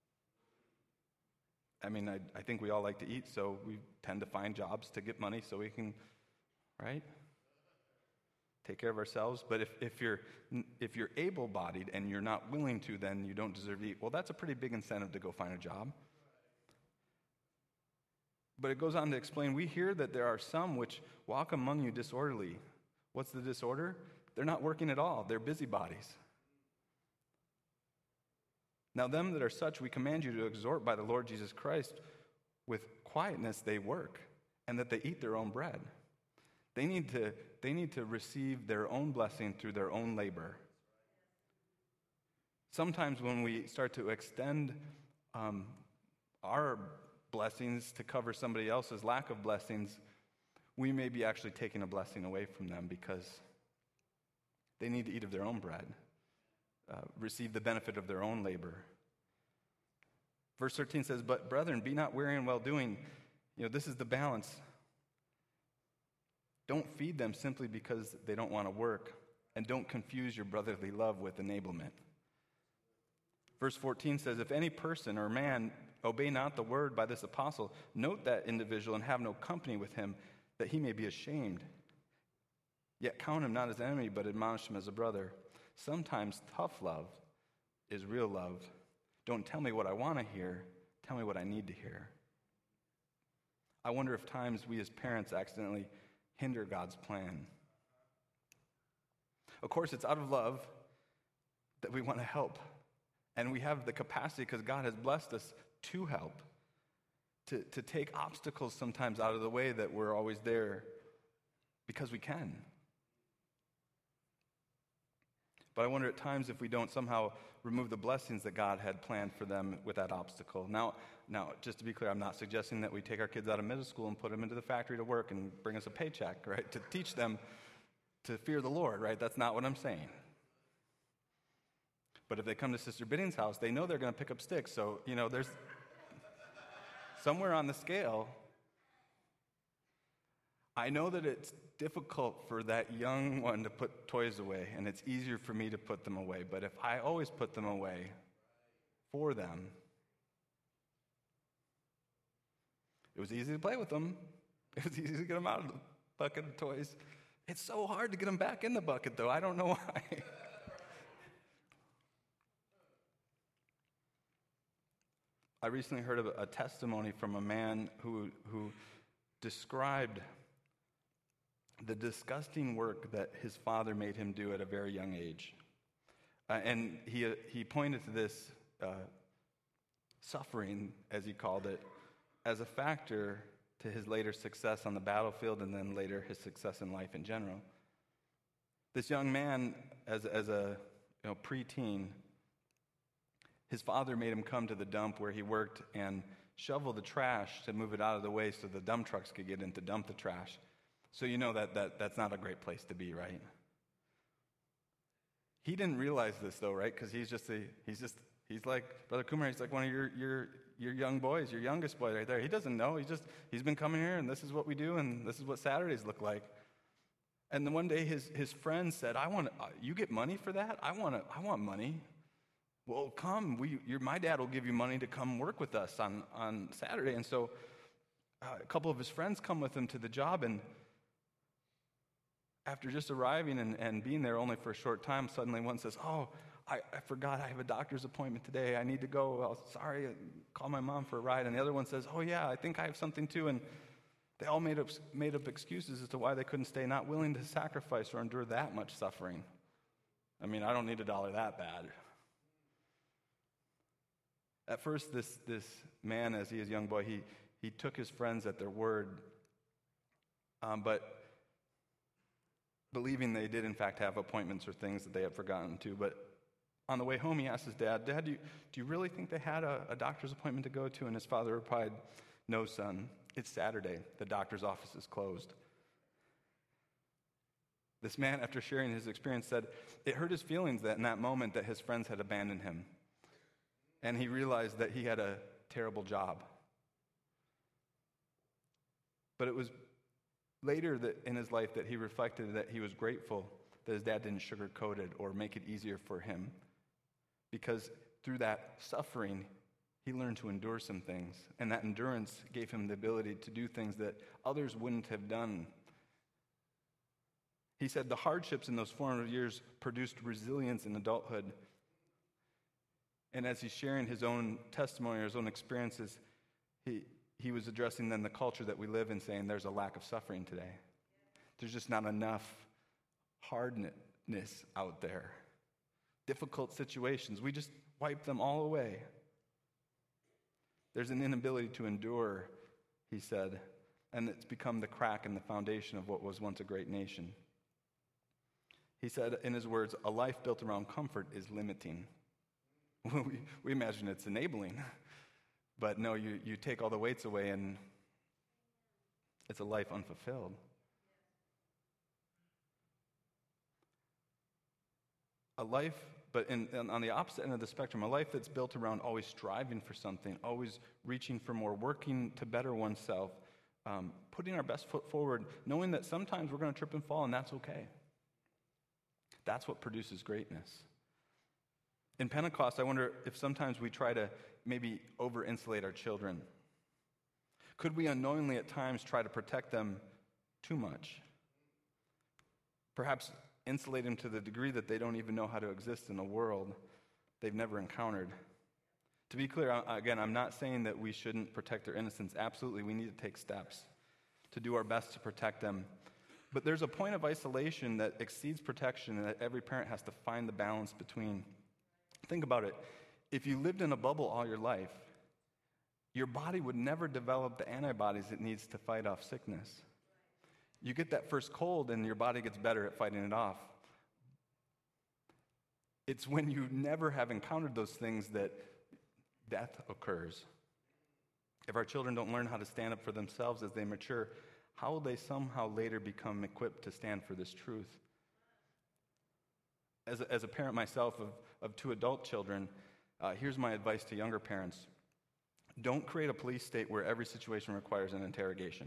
I mean, I, I think we all like to eat, so we tend to find jobs to get money so we can, right, take care of ourselves. But if, if you're if you're able-bodied and you're not willing to, then you don't deserve to eat. Well, that's a pretty big incentive to go find a job. But it goes on to explain, we hear that there are some which walk among you disorderly. What's the disorder? They're not working at all. They're busybodies. Now them that are such, we command you to exhort by the Lord Jesus Christ, with quietness they work, and that they eat their own bread. They need to, they need to receive their own blessing through their own labor. Sometimes when we start to extend um, our blessings to cover somebody else's lack of blessings, we may be actually taking a blessing away from them because they need to eat of their own bread, uh, receive the benefit of their own labor. Verse thirteen says, "But brethren, be not weary in well-doing." You know, this is the balance. Don't feed them simply because they don't want to work, and don't confuse your brotherly love with enablement. Verse fourteen says, "If any person or man obey not the word by this apostle, note that individual and have no company with him, that he may be ashamed. Yet count him not as enemy, but admonish him as a brother." Sometimes tough love is real love. Don't tell me what I want to hear. Tell me what I need to hear. I wonder if times we as parents accidentally hinder God's plan. Of course, it's out of love that we want to help. And we have the capacity, because God has blessed us, to help, to, to take obstacles sometimes out of the way that we're always there, because we can. But I wonder at times if we don't somehow remove the blessings that God had planned for them with that obstacle. Now, now, just to be clear, I'm not suggesting that we take our kids out of middle school and put them into the factory to work and bring us a paycheck, right, to teach them to fear the Lord, right? That's not what I'm saying. But if they come to Sister Bidding's house, they know they're going to pick up sticks. So, you know, there's somewhere on the scale. I know that it's difficult for that young one to put toys away, and it's easier for me to put them away. But if I always put them away for them, it was easy to play with them. It was easy to get them out of the bucket of toys. It's so hard to get them back in the bucket, though. I don't know why. I recently heard of a testimony from a man who who described the disgusting work that his father made him do at a very young age. Uh, and he he pointed to this uh, suffering, as he called it, as a factor to his later success on the battlefield and then later his success in life in general. This young man, as, as a you know, preteen, his father made him come to the dump where he worked and shovel the trash to move it out of the way so the dump trucks could get in to dump the trash. So you know that, that that's not a great place to be, right? He didn't realize this though, right? Because he's just a, he's just he's like Brother Kumar. He's like one of your your your young boy is your youngest boy right there. He doesn't know. He just, he's been coming here, and this is what we do, and this is what Saturdays look like. And then one day his, his friend said, I want uh, you get money for that? I want I want money. Well, come. We, your, my dad will give you money to come work with us on, on Saturday. And so uh, a couple of his friends come with him to the job, and after just arriving and, and being there only for a short time, suddenly one says, oh, I, I forgot I have a doctor's appointment today. I need to go. Well, sorry, call my mom for a ride. And the other one says, oh, yeah, I think I have something too. And they all made up, made up excuses as to why they couldn't stay, not willing to sacrifice or endure that much suffering. I mean, I don't need a dollar that bad. At first, this, this man, as he is a young boy, he, he took his friends at their word, um, but believing they did, in fact, have appointments or things that they had forgotten to. But on the way home, he asked his dad, Dad, do you, do you really think they had a, a doctor's appointment to go to? And his father replied, no, son, it's Saturday. The doctor's office is closed. This man, after sharing his experience, said it hurt his feelings that in that moment that his friends had abandoned him. And he realized that he had a terrible job. But it was later that in his life that he reflected that he was grateful that his dad didn't sugarcoat it or make it easier for him. Because through that suffering, he learned to endure some things. And that endurance gave him the ability to do things that others wouldn't have done. He said the hardships in those formative years produced resilience in adulthood. And as he's sharing his own testimony or his own experiences, he, he was addressing then the culture that we live in, saying there's a lack of suffering today. There's just not enough hardness out there. Difficult situations, we just wipe them all away. There's an inability to endure, he said, and it's become the crack in the foundation of what was once a great nation. He said, in his words, a life built around comfort is limiting. We, we imagine it's enabling, but no, you, you take all the weights away and it's a life unfulfilled. A life, but in, in, on the opposite end of the spectrum, a life that's built around always striving for something, always reaching for more, working to better oneself, um, putting our best foot forward, knowing that sometimes we're going to trip and fall, and that's okay. That's what produces greatness. In Pentecost, I wonder if sometimes we try to maybe over-insulate our children. Could we unknowingly at times try to protect them too much? Perhaps insulate them to the degree that they don't even know how to exist in a world they've never encountered. To be clear, again, I'm not saying that we shouldn't protect their innocence. Absolutely, we need to take steps to do our best to protect them. But there's a point of isolation that exceeds protection and that every parent has to find the balance between. Think about it. If you lived in a bubble all your life, your body would never develop the antibodies it needs to fight off sickness. You get that first cold and your body gets better at fighting it off. It's when you never have encountered those things that death occurs. If our children don't learn how to stand up for themselves as they mature, how will they somehow later become equipped to stand for this truth? As a, as a parent myself of, of two adult children, uh, here's my advice to younger parents. Don't create a police state where every situation requires an interrogation.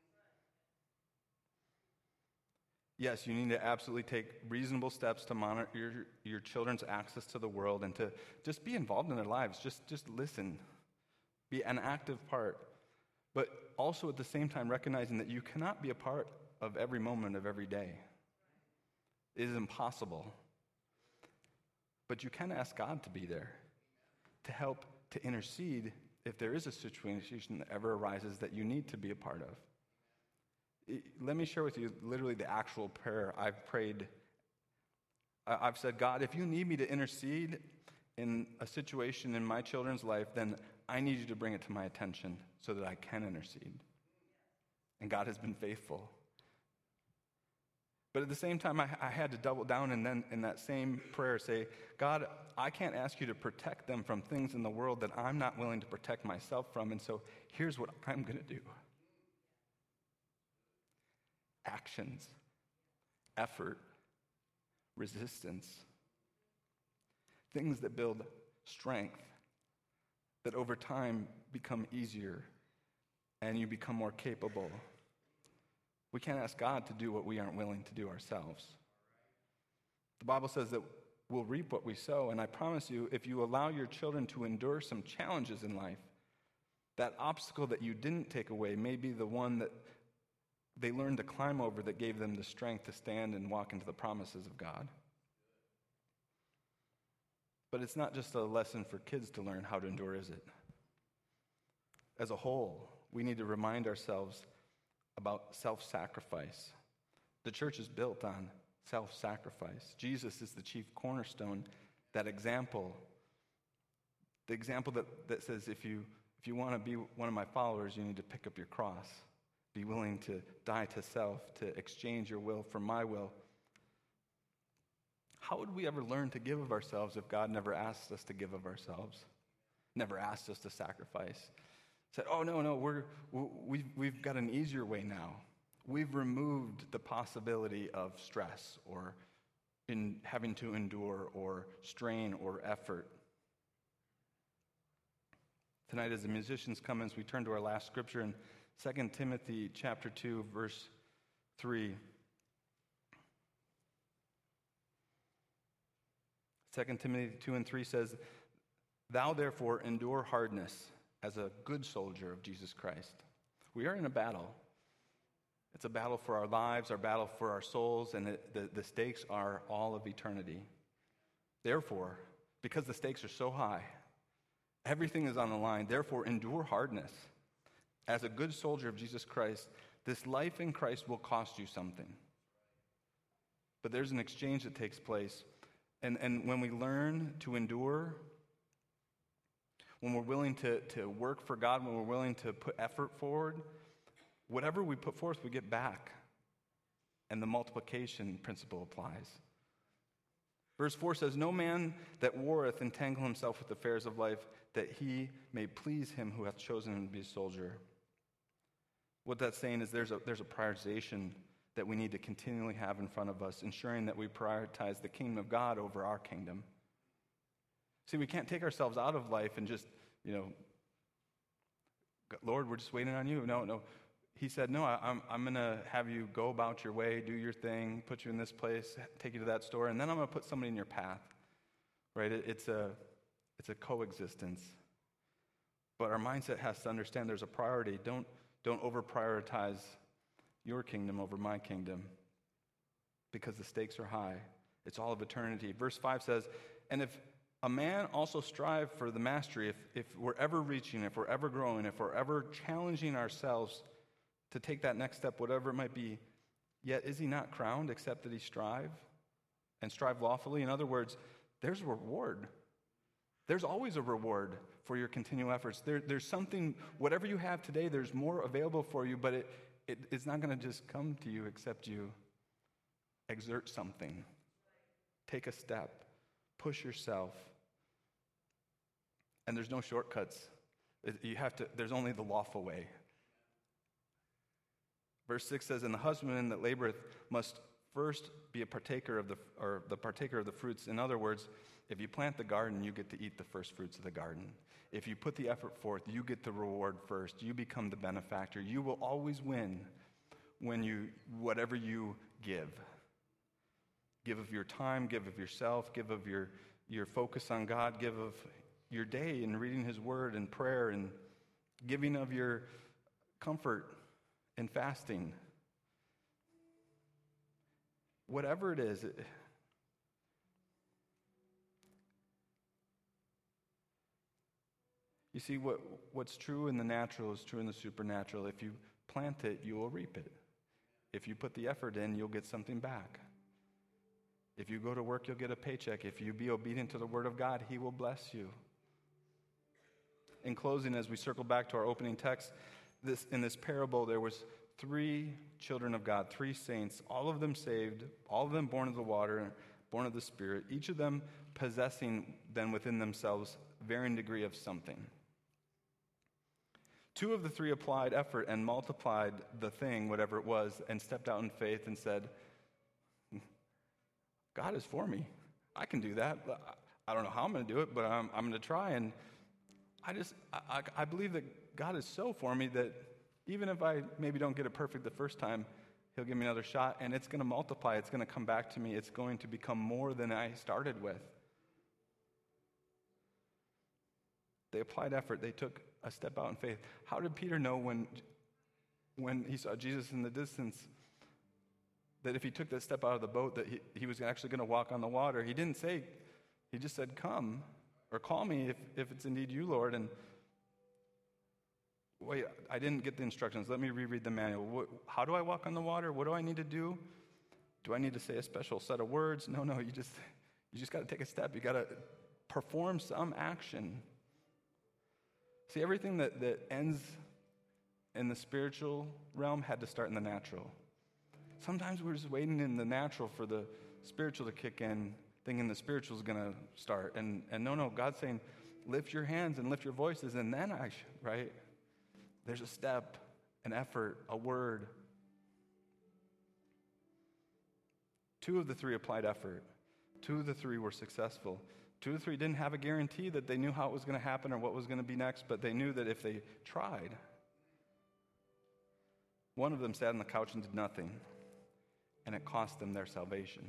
Yes, you need to absolutely take reasonable steps to monitor your, your children's access to the world and to just be involved in their lives. Just, just listen. Be an active part. But also at the same time recognizing that you cannot be a part of every moment of every day. It is impossible. But you can ask God to be there, to help, to intercede if there is a situation that ever arises that you need to be a part of. Let me share with you literally the actual prayer I've prayed. I've said, God, if you need me to intercede in a situation in my children's life, then I need you to bring it to my attention so that I can intercede. And God has been faithful. But at the same time, I, I had to double down and then in that same prayer say, God, I can't ask you to protect them from things in the world that I'm not willing to protect myself from. And so here's what I'm going to do. Actions, effort, resistance, things that build strength, that over time become easier and you become more capable. We can't ask God to do what we aren't willing to do ourselves. The Bible says that we'll reap what we sow, and I promise you, if you allow your children to endure some challenges in life, that obstacle that you didn't take away may be the one that they learned to climb over that gave them the strength to stand and walk into the promises of God. But it's not just a lesson for kids to learn how to endure, is it? As a whole, we need to remind ourselves about self-sacrifice. The church is built on self-sacrifice. Jesus is the chief cornerstone, that example, the example that, that says if you if you want to be one of my followers, you need to pick up your cross. Be willing to die to self, to exchange your will for my will. How would we ever learn to give of ourselves if God never asked us to give of ourselves? Never asked us to sacrifice? Said, oh, no, no, we're, we've, we've got an easier way now. We've removed the possibility of stress or in having to endure or strain or effort. Tonight, as the musicians come in, as we turn to our last scripture in Second Timothy chapter two, verse three. Second Timothy two and three says, "Thou therefore endure hardness as a good soldier of Jesus Christ." We are in a battle. It's a battle for our lives, our battle for our souls, and it, the, the stakes are all of eternity. Therefore, because the stakes are so high, everything is on the line. Therefore, endure hardness. As a good soldier of Jesus Christ, this life in Christ will cost you something. But there's an exchange that takes place. And, and when we learn to endure, when we're willing to, to work for God, when we're willing to put effort forward, whatever we put forth, we get back. And the multiplication principle applies. Verse four says, "No man that warreth entangle himself with the affairs of life, that he may please him who hath chosen him to be a soldier." What that's saying is there's a, there's a prioritization that we need to continually have in front of us, ensuring that we prioritize the kingdom of God over our kingdom. See, we can't take ourselves out of life and just, you know, Lord, we're just waiting on you. No, no. He said, no, I, I'm, I'm going to have you go about your way, do your thing, put you in this place, take you to that store, and then I'm going to put somebody in your path, right? It, it's a, it's a coexistence. But our mindset has to understand there's a priority. Don't, don't over-prioritize your kingdom over my kingdom because the stakes are high. It's all of eternity. Verse five says, "And if a man also strive for the mastery, if, if we're ever reaching, if we're ever growing, if we're ever challenging ourselves to take that next step, whatever it might be, yet is he not crowned except that he strive and strive lawfully?" In other words, there's a reward. There's always a reward for your continual efforts. There, there's something, whatever you have today, there's more available for you, but it, it it's not going to just come to you except you exert something. Take a step. Push yourself. And there's no shortcuts. You have to, there's only the lawful way. Verse six says, "And the husbandman that laboreth must first be a partaker of the, or the partaker of the fruits." In other words, if you plant the garden, you get to eat the first fruits of the garden. If you put the effort forth, you get the reward first. You become the benefactor. You will always win when you, whatever you give. Give of your time, give of yourself, give of your, your focus on God, give of your day in reading his word and prayer and giving of your comfort and fasting. Whatever it is, it, you see, what, what's true in the natural is true in the supernatural. If you plant it, you will reap it. If you put the effort in, you'll get something back. If you go to work, you'll get a paycheck. If you be obedient to the word of God, he will bless you. In closing, as we circle back to our opening text, this, in this parable, there was three children of God, three saints, all of them saved, all of them born of the water, born of the Spirit, each of them possessing then within themselves varying degree of something. Two of the three applied effort and multiplied the thing, whatever it was, and stepped out in faith and said, God is for me. I can do that. I don't know how I'm going to do it, but I'm, I'm going to try. And I just, I, I, I believe that God is so for me that even if I maybe don't get it perfect the first time, he'll give me another shot, and it's going to multiply. It's going to come back to me. It's going to become more than I started with. They applied effort. They took a step out in faith. How did Peter know when, when he saw Jesus in the distance that if he took that step out of the boat that he, he was actually going to walk on the water? He didn't say, he just said, come, or call me if, if it's indeed you, Lord. And wait, I didn't get the instructions. Let me reread the manual. What, how do I walk on the water? What do I need to do? Do I need to say a special set of words? No, no, you just you just got to take a step. You got to perform some action. See, everything that, that ends in the spiritual realm had to start in the natural. Sometimes we're just waiting in the natural for the spiritual to kick in, thinking the spiritual is going to start. And, and no, no, God's saying, lift your hands and lift your voices, and then I, sh- right? There's a step, an effort, a word. Two of the three applied effort. Two of the three were successful. Two of the three didn't have a guarantee that they knew how it was going to happen or what was going to be next, but they knew that if they tried. One of them sat on the couch and did nothing, and it cost them their salvation.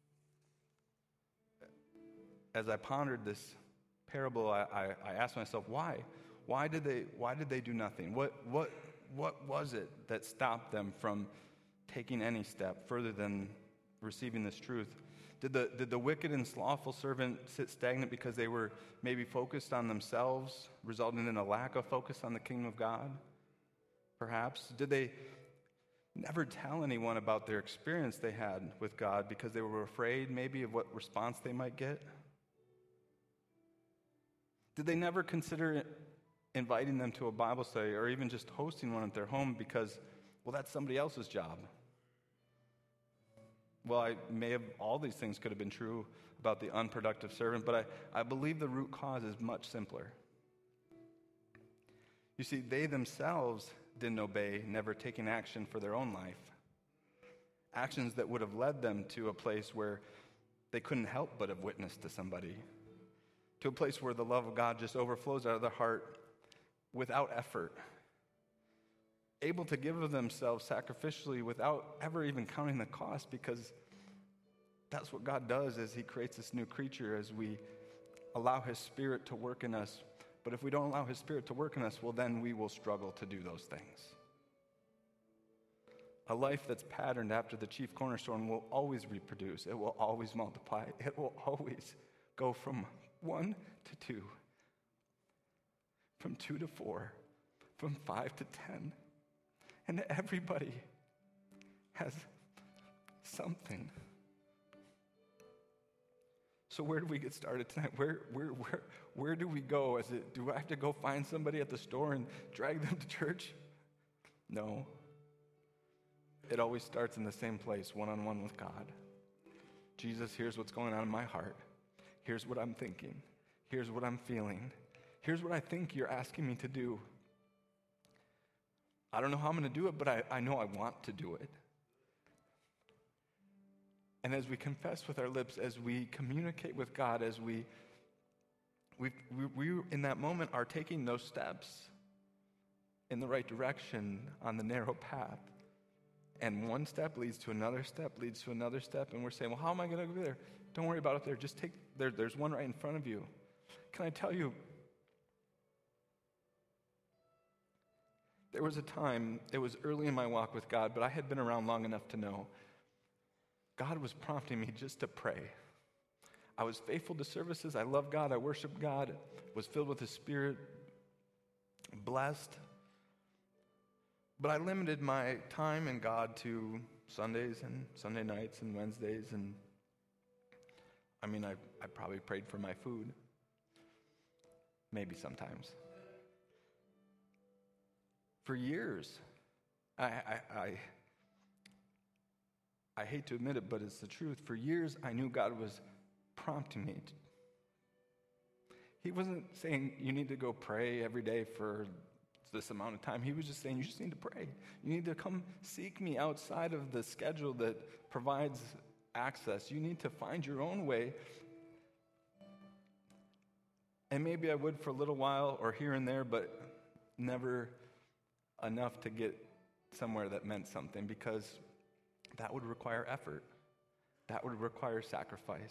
As I pondered this parable, I, I, I asked myself, why? Why did they why did they do nothing? What what what was it that stopped them from taking any step further than receiving this truth? Did the did the wicked and slothful servant sit stagnant because they were maybe focused on themselves, resulting in a lack of focus on the kingdom of God? Perhaps. Did they never tell anyone about their experience they had with God because they were afraid maybe of what response they might get? Did they never consider inviting them to a Bible study or even just hosting one at their home because, well, that's somebody else's job? Well, I may have, all these things could have been true about the unproductive servant, but I, I believe the root cause is much simpler. You see, they themselves didn't obey, never taking action for their own life. Actions that would have led them to a place where they couldn't help but have witnessed to somebody, to a place where the love of God just overflows out of their heart without effort, able to give of themselves sacrificially without ever even counting the cost, because that's what God does as he creates this new creature, as we allow his Spirit to work in us. But if we don't allow his Spirit to work in us, well, then we will struggle to do those things. A life that's patterned after the chief cornerstone will always reproduce. It will always multiply. It will always go from one to two, from two to four, from five to ten. And everybody has something. So where do we get started tonight? Where where where where do we go? Is it, do I have to go find somebody at the store and drag them to church? No. It always starts in the same place, one-on-one with God. Jesus, here's what's going on in my heart. Here's what I'm thinking. Here's what I'm feeling. Here's what I think you're asking me to do. I don't know how I'm going to do it, but I, I know I want to do it. And as we confess with our lips, as we communicate with God, as we, we, we, we in that moment are taking those steps in the right direction on the narrow path. And one step leads to another step, leads to another step, and we're saying, well, how am I going to go there? Don't worry about it there. Just take, there, there's one right in front of you. Can I tell you, there was a time, it was early in my walk with God, but I had been around long enough to know God was prompting me just to pray. I was faithful to services. I loved God. I worshiped God. Was filled with His Spirit. Blessed. But I limited my time in God to Sundays and Sunday nights and Wednesdays. And I mean, I, I probably prayed for my food. Maybe sometimes. For years, I, I, I I hate to admit it, but it's the truth. For years, I knew God was prompting me. To, he wasn't saying you need to go pray every day for this amount of time. He was just saying you just need to pray. You need to come seek me outside of the schedule that provides access. You need to find your own way. And maybe I would for a little while or here and there, but never enough to get somewhere that meant something, because that would require effort. That would require sacrifice.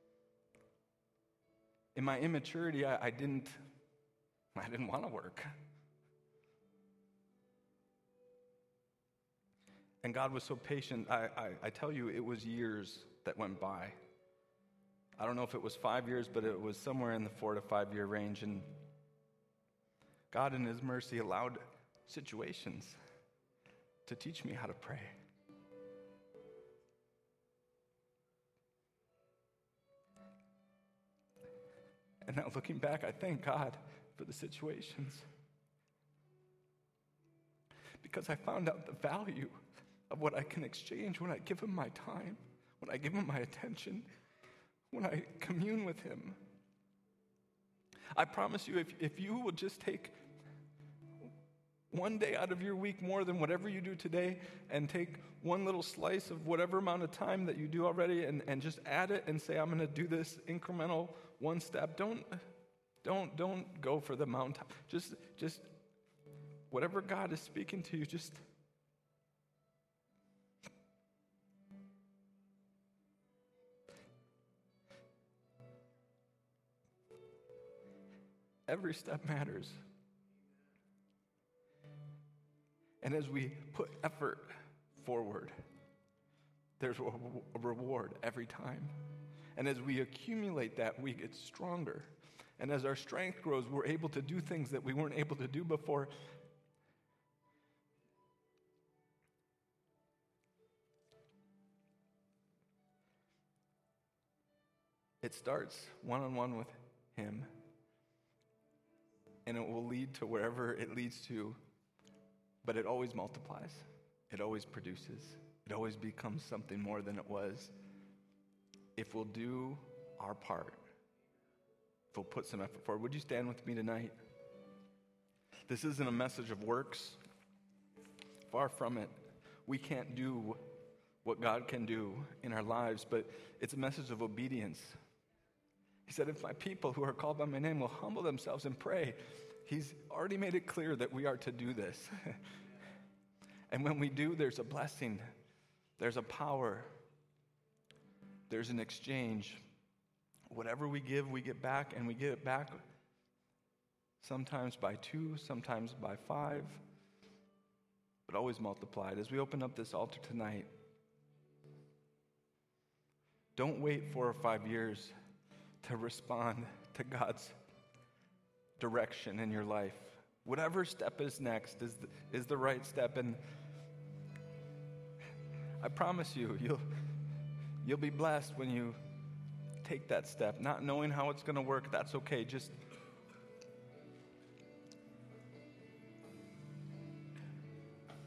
In my immaturity, I, I didn't I didn't want to work. And God was so patient. I, I, I tell you, it was years that went by. I don't know if it was five years, but it was somewhere in the four to five year range. And God in his mercy allowed situations to teach me how to pray. And now looking back, I thank God for the situations, because I found out the value of what I can exchange when I give him my time, when I give him my attention, when I commune with him. I promise you, if, if you will just take one day out of your week more than whatever you do today, and take one little slice of whatever amount of time that you do already, and, and just add it and say, I'm going to do this incremental one step. Don't, don't, don't go for the mountaintop. Just, just whatever God is speaking to you, just every step matters. And as we put effort forward, there's a reward every time. And as we accumulate that, we get stronger. And as our strength grows, we're able to do things that we weren't able to do before. It starts one-on-one with him, and it will lead to wherever it leads to, but it always multiplies. It always produces. It always becomes something more than it was. If we'll do our part, if we'll put some effort forward. Would you stand with me tonight? This isn't a message of works. Far from it. We can't do what God can do in our lives, but it's a message of obedience. He said, if my people who are called by my name will humble themselves and pray, he's already made it clear that we are to do this. And when we do, there's a blessing. There's a power. There's an exchange. Whatever we give, we get back, and we get it back sometimes by two, sometimes by five, but always multiplied. As we open up this altar tonight, don't wait four or five years to respond to God's direction in your life. Whatever step is next is the, is the right step, and I promise you, you'll you'll be blessed when you take that step. Not knowing how it's going to work, that's okay. Just